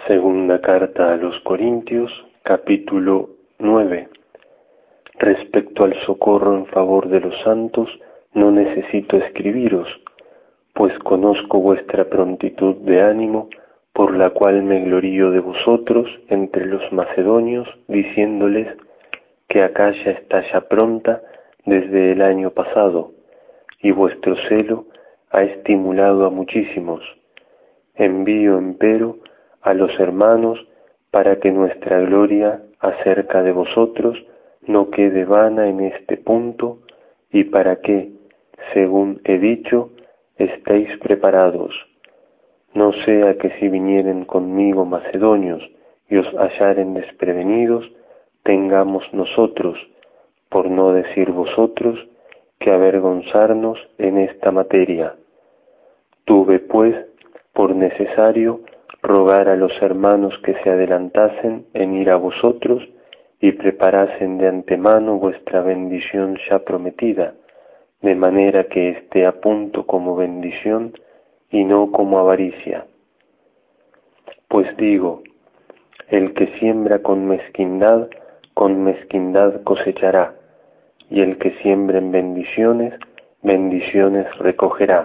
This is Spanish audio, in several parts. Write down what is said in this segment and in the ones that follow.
Segunda carta a los Corintios, capítulo 9. Respecto al socorro en favor de los santos, no necesito escribiros, pues conozco vuestra prontitud de ánimo, por la cual me glorío de vosotros entre los macedonios, diciéndoles que Acaya está ya pronta desde el año pasado, y vuestro celo ha estimulado a muchísimos. Envío, empero, a los hermanos para que nuestra gloria acerca de vosotros no quede vana en este punto, y para que, según he dicho, estéis preparados. No sea que si vinieren conmigo macedonios y os hallaren desprevenidos, tengamos nosotros, por no decir vosotros, que avergonzarnos en esta materia. Tuve, pues, por necesario rogar a los hermanos que se adelantasen en ir a vosotros y preparasen de antemano vuestra bendición ya prometida, de manera que esté a punto como bendición y no como avaricia. Pues digo, el que siembra con mezquindad cosechará, y el que siembra en bendiciones, bendiciones recogerá.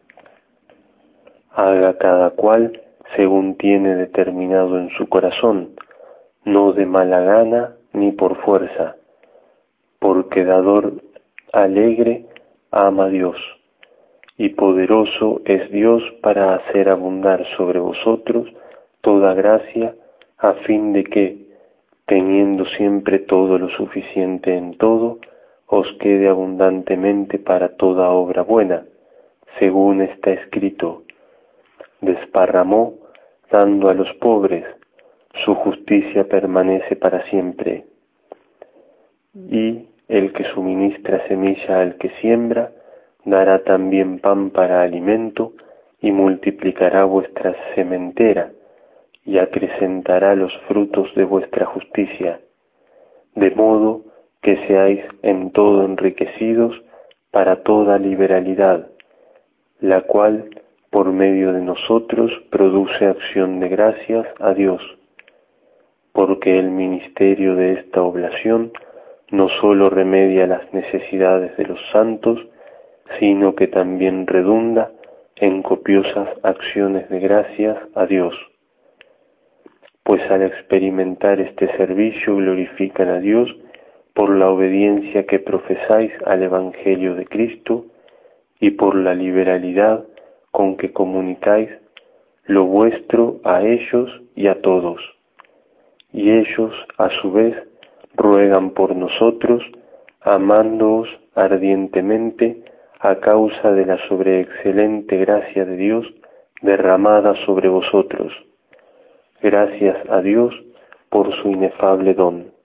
Haga cada cual según tiene determinado en su corazón, no de mala gana ni por fuerza, porque dador alegre ama a Dios, y poderoso es Dios para hacer abundar sobre vosotros toda gracia, a fin de que, teniendo siempre todo lo suficiente en todo, os quede abundantemente para toda obra buena, según está escrito: desparramó dando a los pobres, su justicia permanece para siempre. Y el que suministra semilla al que siembra, dará también pan para alimento, y multiplicará vuestra sementera, y acrecentará los frutos de vuestra justicia, de modo que seáis en todo enriquecidos para toda liberalidad, la cual por medio de nosotros produce acción de gracias a Dios, porque el ministerio de esta oblación no sólo remedia las necesidades de los santos, sino que también redunda en copiosas acciones de gracias a Dios. Pues al experimentar este servicio glorifican a Dios por la obediencia que profesáis al Evangelio de Cristo y por la liberalidad con que comunicáis lo vuestro a ellos y a todos. Y ellos, a su vez, ruegan por nosotros, amándoos ardientemente a causa de la sobreexcelente gracia de Dios derramada sobre vosotros. Gracias a Dios por su inefable don.